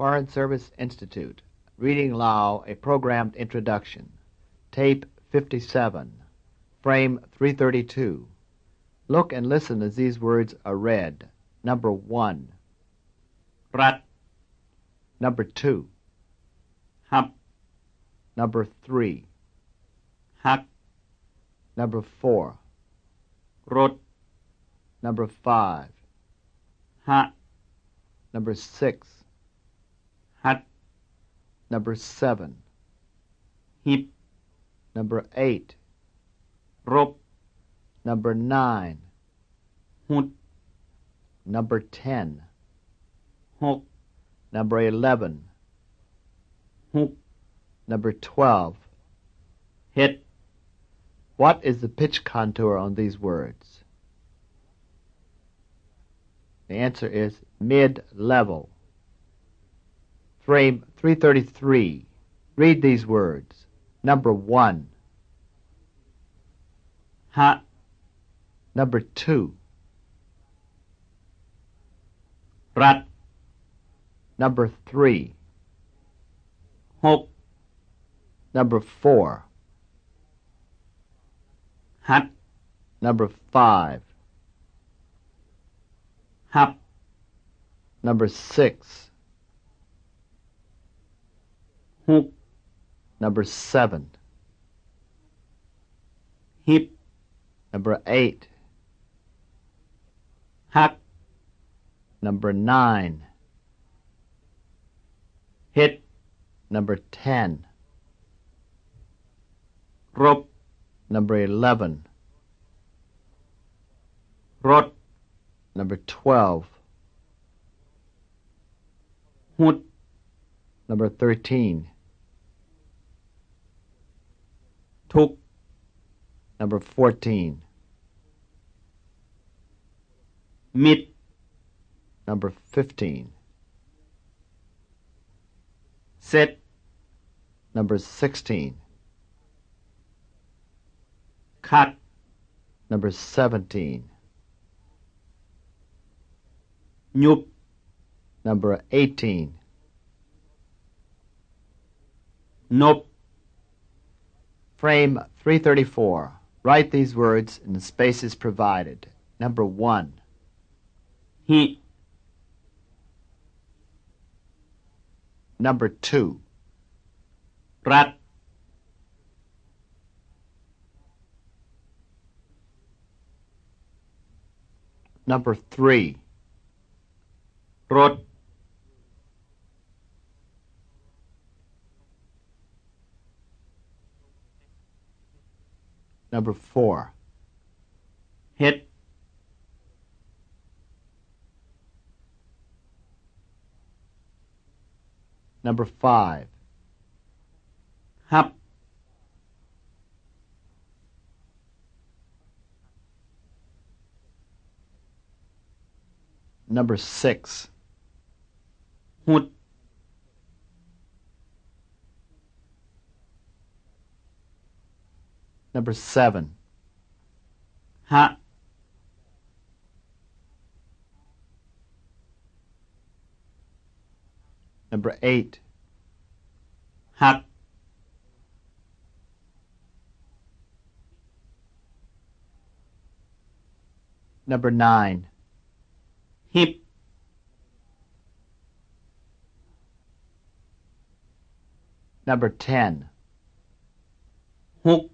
Foreign Service Institute. Reading Lao, a programmed introduction. Tape 57. Frame 332. Look and listen as these words are read. Number 1. รัฐ Number 2. ฮับ Number 3. ฮัก Number 4. รถ Number 5. ฮะ Number 6. ฮัด Number 7. ฮิบ Number 8. รบ Number 9. หุด Number 10. หก Number 11. ฮุก Number 12. เฮ็ด What is the pitch contour on these words? The answer is mid-level. Frame 333. Read these words. Number 1. ฮะ Number 2. รัฐ Number 3. หก Number 4. ฮัด Number 5. ฮับ Number 6. ฮุก Number 7. ฮิบ Number 8. ฮัก Number 9. เฮ็ด Number 10. รบ Number 11. รถ Number 12. หุด Number 13. ทุก Number 14. มิด Number 15. เสร็จ Number 16. ขัด Number 17. ยุบ Number 18. นบ Frame 334. Write these words in the spaces provided. Number 1. ฮิ Number 2. รัฐ Number 3. รถ Number 4. เฮ็ด Number 5. ฮับ Number 6. หุด Number 7. ฮะ Number 8. หัก Number 9. ฮิบ Number 10. ฮุก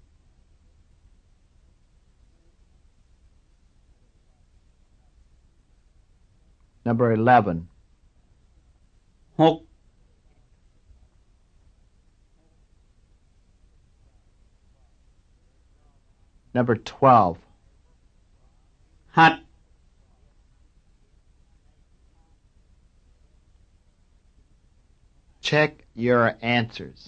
Number 11. หก Number 12. หัด Check your answers.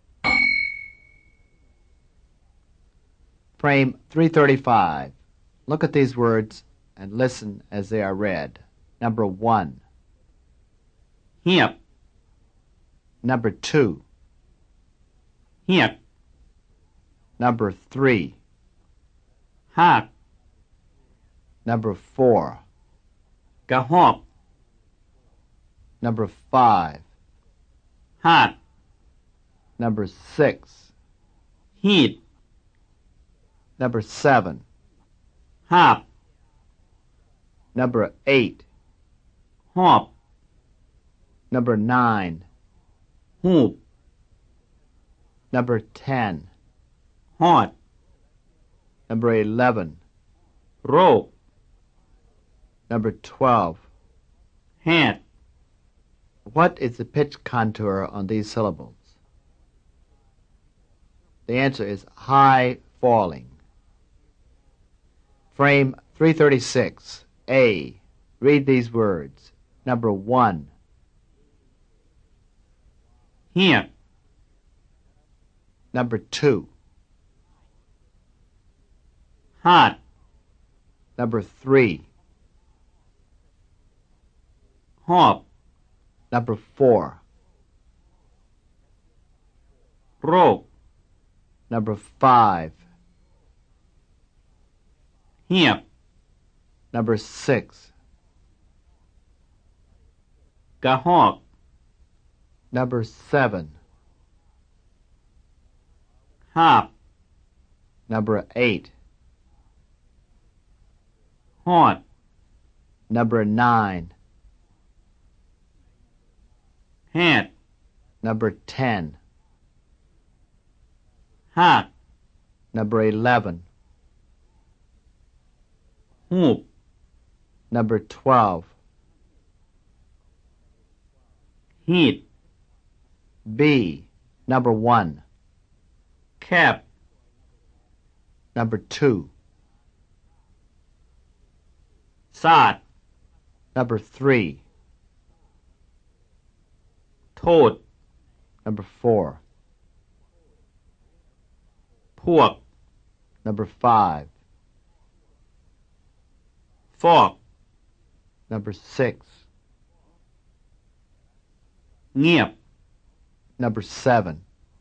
Frame 335. Look at these words and listen as they are read. Number 1. เหียบ Number 2. เหียบ Number 3. หาก Number 4. กระหอบ Number 5. หาด Number 6. หีด Number 7. หาบ Number 8. หอบ Number 9. หูบ Number 10. หอด Number 11. โรค Number 12. แหด What is the pitch contour on these syllables? The answer is high falling. Frame 336. A. Read these words. Number 1. เหียก Number 2. หาด Number 3. หอบ Number 4. โรค Number 5. เหียบ Number 6. กระหอก Number 7. หาบ Number 8. หอด Number 9. แหด Number 10. หาก Number 11. หูบ Number 12. หีด B. Number 1. แคบ Number 2. สาด Number 3. โทษ Number 4. พวก Number 5. ฟอก Number 6. เงียบ Number 7.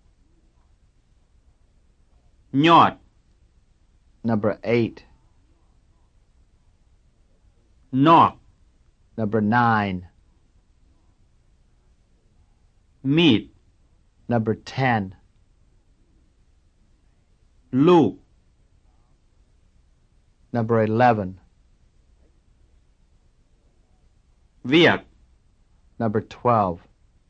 ยอด Number 8. นอก Number 9. มีด Number 10. ลูก Number 11. เวียก Number 12.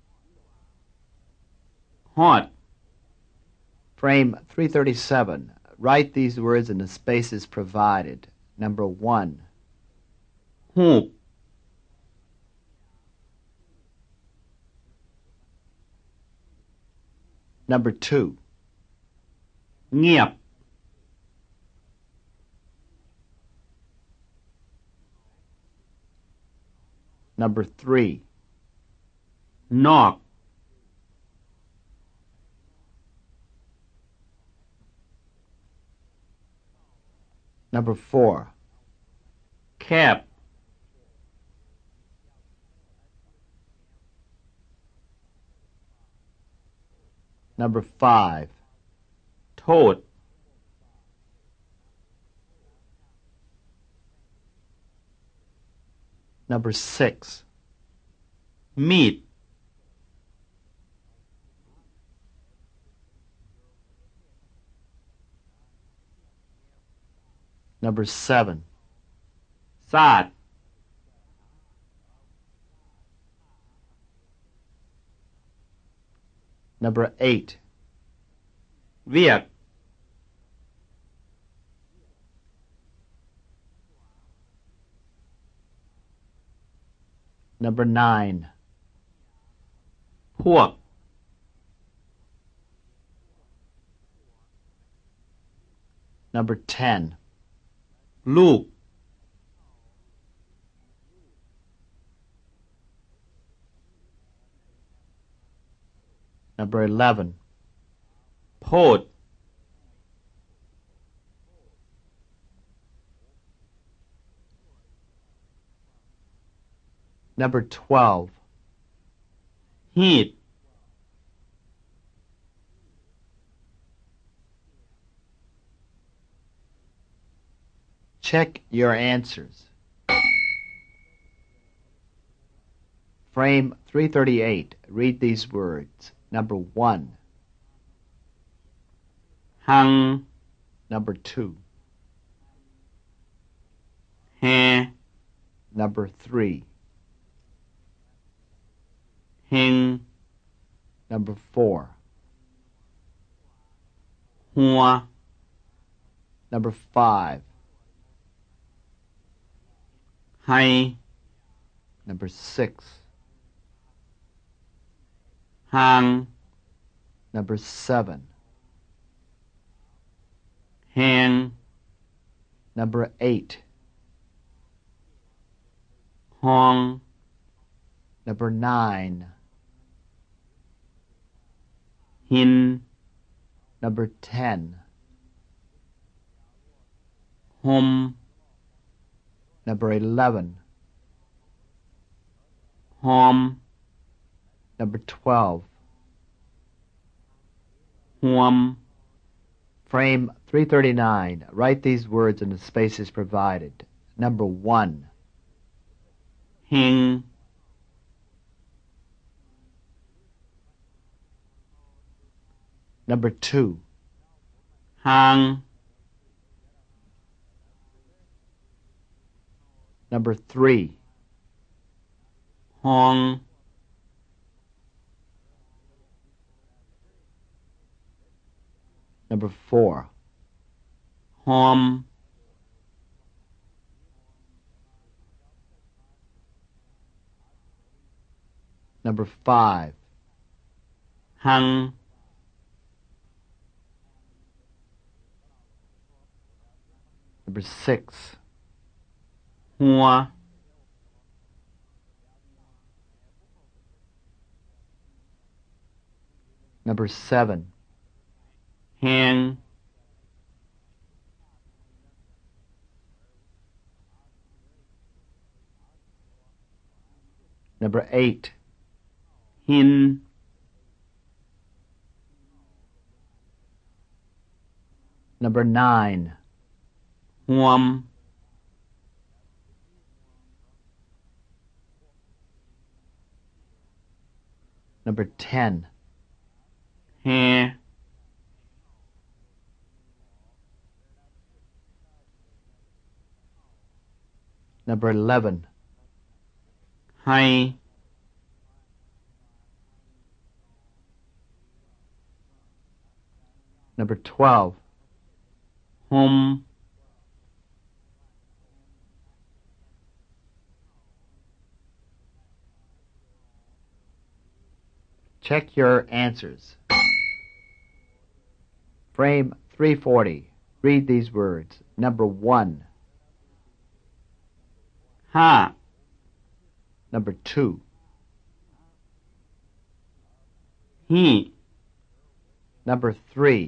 หอด Frame 337. Write these words in the spaces provided. Number 1. หูบ Number 2. เงียบ Number 3. นอก Number 4. แคบ Number 5. โทษ Number 6. มีด Number 7. สาด Number 8. เวียก Number 9. พวก Number 10. ลูก Number 11. โพด Number 12. หีด Check your answers. Frame 338. Read these words. Number 1. หัง Number 2. แฮ Number 3. เฮง Number 4. หัว Number 5. ไฮ Number 6. ห่าง Number 7. แฮง Number 8. ห้อง Number 9. หิน Number 10. ห่ม Number 11. หอม Number 12. ห่วม Frame 339. Write these words in the spaces provided. Number 1. เฮง Number 2. ห่าง Number 3. ห้อง Number 4. หอม Number 5. หัง Number 6. หัว Number 7. แฮง Number 8. หิน Number 9. ห่วม Number 10. แฮ Number 11. ไฮ Number 12. ห่ม Check your answers. Frame 340. Read these words. Number 1. ห้า Number 2. ฮี่ Number 3.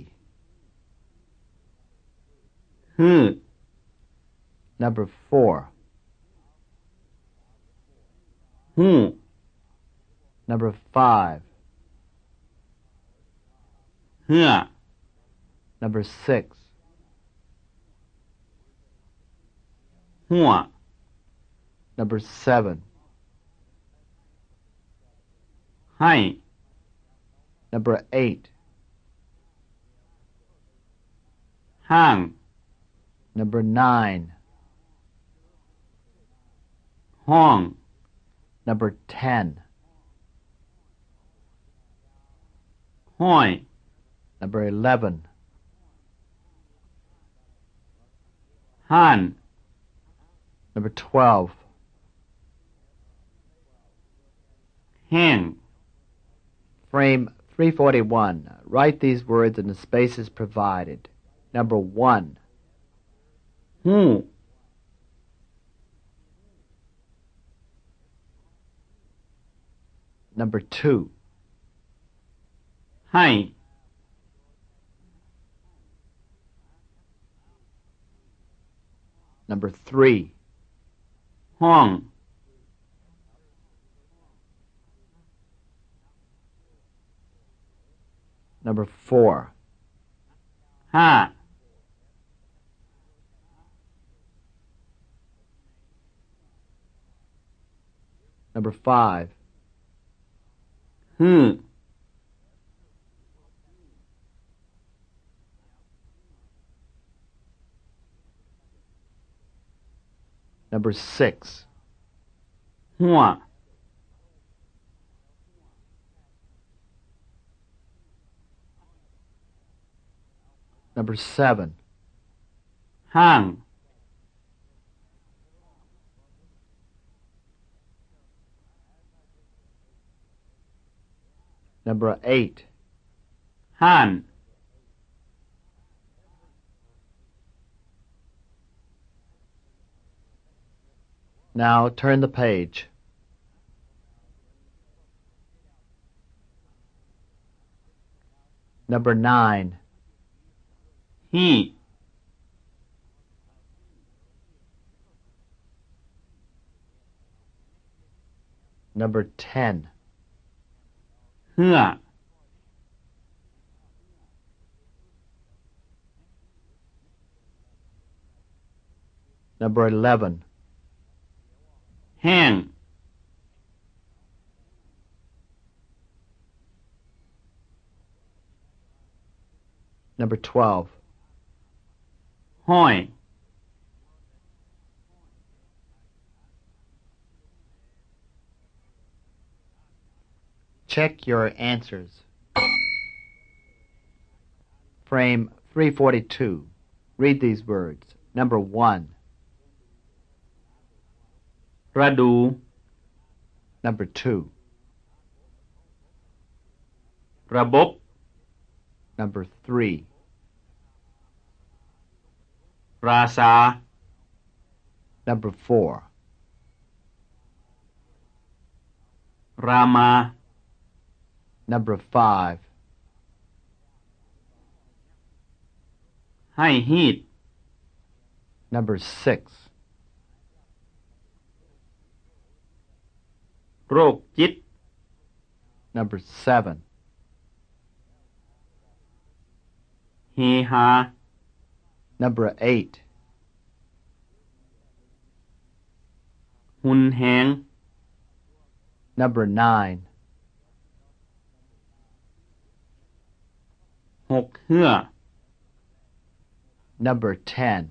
ฮือ Number 4. ฮู้ Number 5. เหือ Number 6. หัว Number 7. ให้ Number 8. ห้าง Number 9. ห้อง Number 10. ห้อย Number 11. ห้าน Number 12. แห้ง Frame 341. Write these words in the spaces provided. Number 1. ฮู้ Number 2. ให้ Number 3. ห้อง Number 4. ห้า Number 5. ฮื้อ Number 6. หัว Number 7. ห้าง Number 8. ห้าน Now turn the page. Number 9. ฮี่ Number 10. เหื้อ Number 11. แห้ง Number 12. ห้อย Check your answers. Frame 342. Read these words. Number 1. ฤดู Number 2. ระบบ Number 3. ราชา Number 4. รามา Number 5. ให้ฮีด Number 6. โรคจิต Number 7. เฮฮา Number 8. หุนแหง Number 9. หกเหื้อ Number 10.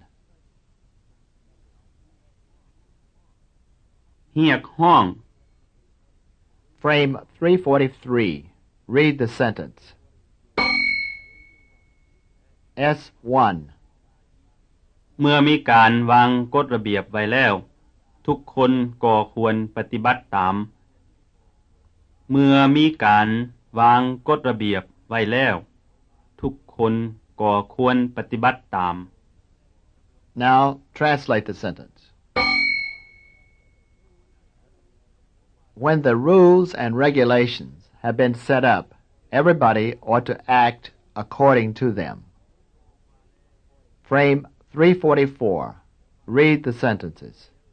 เหียกห้อง Frame 343. Read the sentence. S1. เมื่อมีการวางกฎระเบียบไว้แล้ว ทุกคนก็ควรปฏิบัติตาม เมื่อมีการวางกฎระเบียบไว้แล้ว ทุกคนก็ควรปฏิบัติตาม Now translate the sentence. When the rules and regulations have been set up, everybody ought to act according to them. Frame 344. Read the sentences.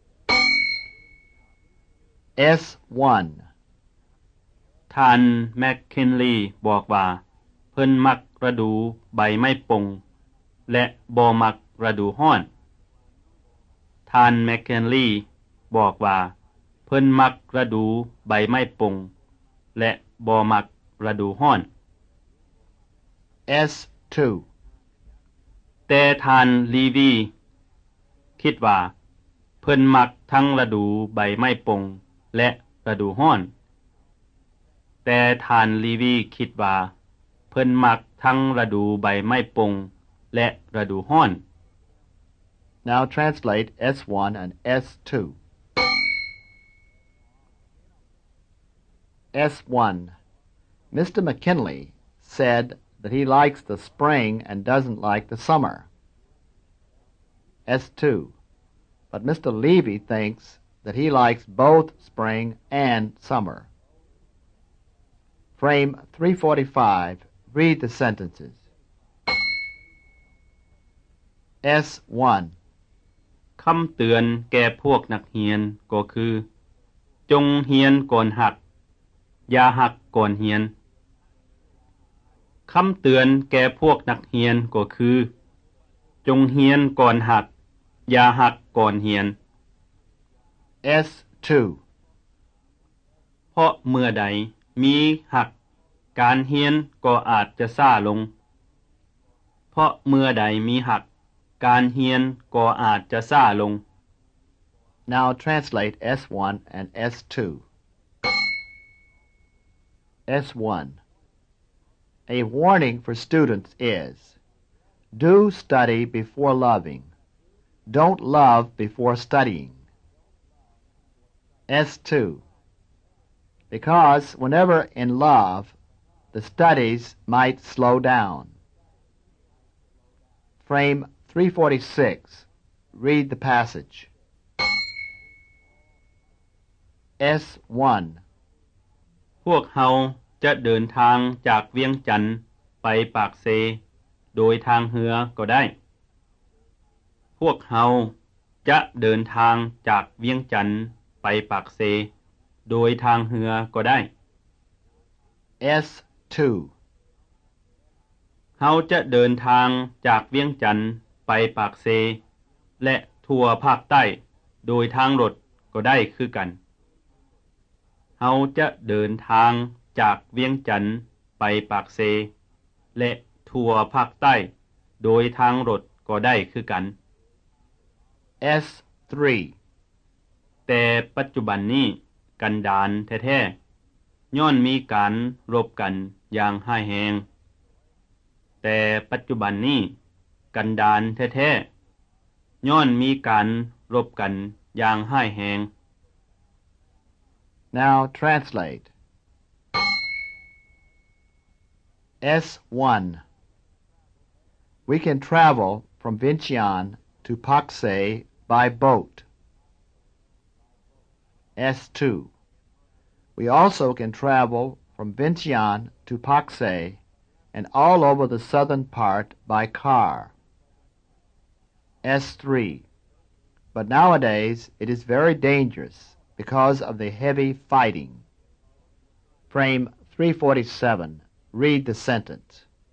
S1. ท่านแมคเคนลีย์บอกว่าเพิ่นมักฤดูใบไม้ปงและบ่มักฤดูร้อนท่านแมคเคนลีย์บอกว่าเพิ่นมักฤดูใบไม้ปงและบ่มักฤดูร้อน S2. แต่ท่านลีวีคิดว่าเพิ่นมักทั้งฤดูใบไม้ปงและฤดูร้อนแต่ท่านลีวีคิดว่าเพิ่นมักทั้งฤดูใบไม้ปงและฤดูร้อน Now translate S1 and S2. S1. Mr. McKinley said that he likes the spring and doesn't like the summer. S2. But Mr. Levy thinks that he likes both spring and summer. Frame 345. Read the sentences. S1. คำเตือนแก่พวกนักเรียนก็คือจงเรียนก่อนหักอย่าหักก่อนเรียนคำเตือนแก่พวกนักเรียนก็คือจงเรียนก่อนหักอย่าหักก่อนเรียน S2. เพราะเมื่อใดมีหักการเรียนก็อาจจะช้าลงเพราะเมื่อใดมีหักการเรียนก็อาจจะช้าลง Now translate S1 and S2. S1. A warning for students is, do study before loving. Don't love before studying. S2. Because whenever in love, the studies might slow down. Frame 346. Read the passage. S1. พวกเฮาจะเดินทางจากเวียงจันทน์ไปปากเซโดยทางเรือก็ได้พวกเฮาจะเดินทางจากเวียงจันทน์ไปปากเซโดยทางเรือก็ได้ S2. เฮาจะเดินทางจากเวียงจันทน์ไปปากเซและทั่วภาคใต้โดยทางรถก็ได้คือกันเฮาจะเดินทางจากเวียงจันทน์ไปปากเซและทั่วภาคใต้โดยทางรถก็ได้คือกัน S3. แต่ปัจจุบันนี้กันดารแท้ๆย้อนมีการรบกันอย่างร้ายแรงแต่ปัจจุบันนี้กันดารแท้ๆย้อนมีการรบกันอย่างร้ายแรง Now translate. S1. We can travel from Vientiane to Paksay by boat. S2. We also can travel from Vientiane to Paksay and all over the southern part by car. S3. But nowadays it is very dangerous because of the heavy fighting. Frame 347. Read the sentence.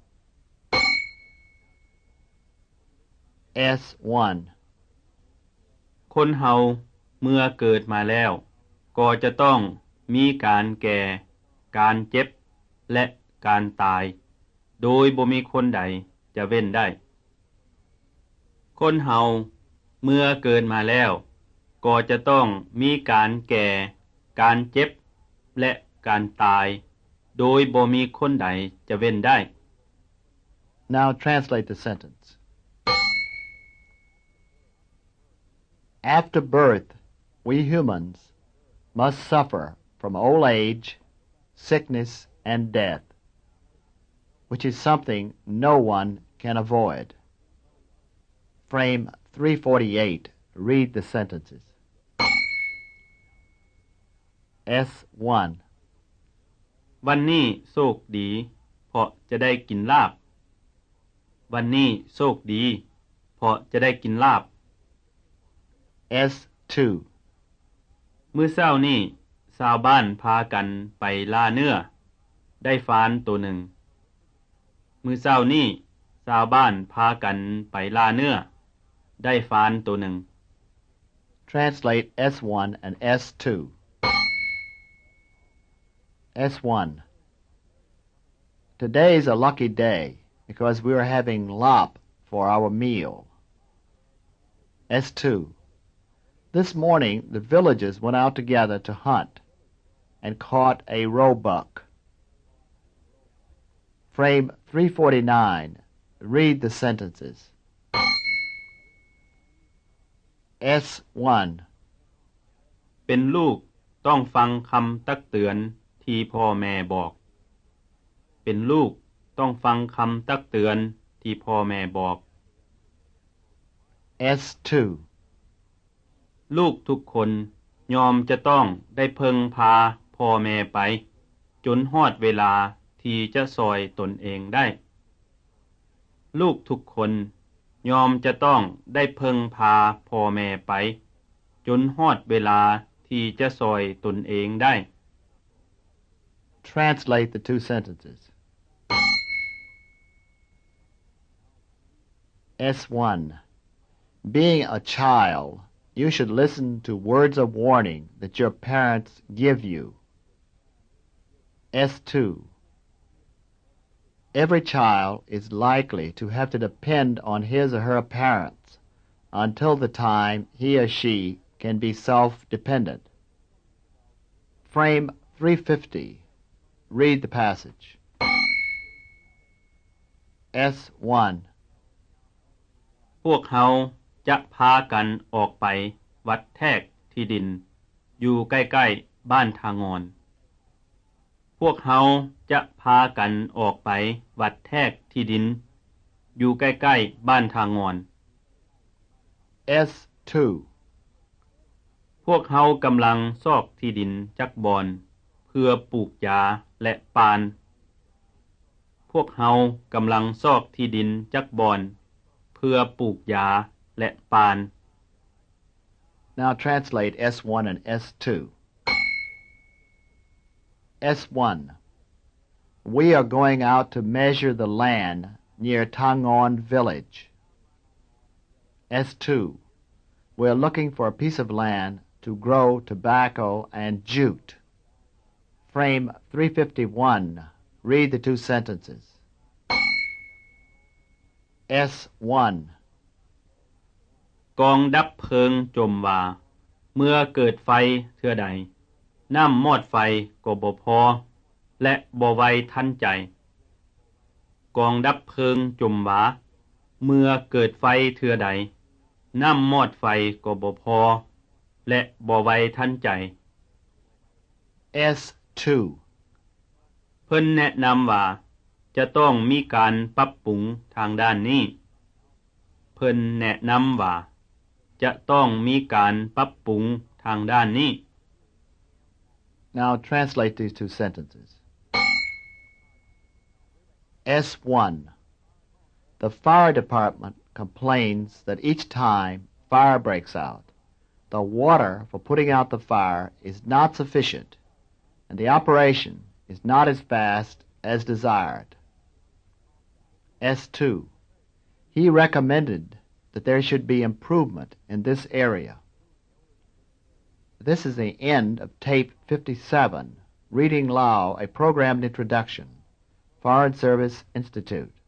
S1. คนเฮาเมื่อเกิดมาแล้วก็จะต้องมีการแก่การเจ็บและการตายโดยบ่มีคนใดจะเว้นได้คนเฮาเมื่อเกิดมาแล้วก็จะต้องมีการแก่การเจ็บและการตายโดยบ่มีคนใดจะเว้นได้ Now translate the sentence. After birth, we humans must suffer from old age, sickness, and death, which is something no one can avoid. Frame 348. Read the sentences. S1. วันนี้โชคดีเพราะจะได้กินลาบวันนี้โชคดีเพราะจะได้กินลาบ S2. มื้อเช้านี้ชาวบ้านพากันไปล่าเนื้อได้ฟานตัวหนึ่งมื้อเช้านี้ชาวบ้านพากันไปล่าเนื้อได้ฟานตัวหนึ่ง Translate S1 and S2. S1. Today is a lucky day because we are having lop for our meal. S2. This morning the villagers went out together to hunt and caught a roebuck. Frame 349. Read the sentences. S1. เป็นลูกต้องฟังคำตักเตือนที่พ่อแม่บอกเป็นลูกต้องฟังคำตักเตือนที่พ่อแม่บอก S2. ลูกทุกคนยอมจะต้องได้เพิ่งพาพ่อแม่ไปจนฮอดเวลาที่จะซอยตนเองได้ลูกทุกคนยอมจะต้องได้เพิ่งพาพ่อแม่ไปจนฮอดเวลาที่จะซอยตนเองได้ Translate the two sentences. S1. Being a child, you should listen to words of warning that your parents give you. S2. Every child is likely to have to depend on his or her parents until the time he or she can be self-dependent. Frame 350. Read the passage. S1. พวกเขาจะพากันออกไปวัดแทกที่ดินอยู่ใกล้ๆบ้านทางอนพวกเขาจะพากันออกไปวัดแทกที่ดินอยู่ใกล้ๆบ้านทางอน S2. พวกเขากำลังซอกที่ดินจักบอนเพื่อปลูกยาและปานพวกเขากำลังซอกที่ดินจักบอนเพื่อปลูกยาและปาน Now translate S1 and S2. S1. We are going out to measure the land near Tangon village. S2. We are looking for a piece of land to grow tobacco and jute. Frame 351. Read the two sentences. S1. กองดับเพลิงจมว่าเมื่อเกิดไฟเทื่อใดน้ำมอดไฟก็บ่พอและบ่ไวทันใจกองดับเพลิงจมว่าเมื่อเกิดไฟเทื่อใดน้ำมอดไฟก็บ่พอและบ่ไวทันใจ S2. เพิ่นแนะนำว่าจะต้องมีการปรับปรุงทางด้านนี้เพิ่นแนะนำว่าจะต้องมีการปรับปรุงทางด้านนี้ Now translate these two sentences. S1. The fire department complains that each time fire breaks out, the water for putting out the fire is not sufficient, and the operation is not as fast as desired. S2. He recommended that there should be improvement in this area. This is the end of Tape 57, Reading Lao, a Programmed Introduction, Foreign Service Institute.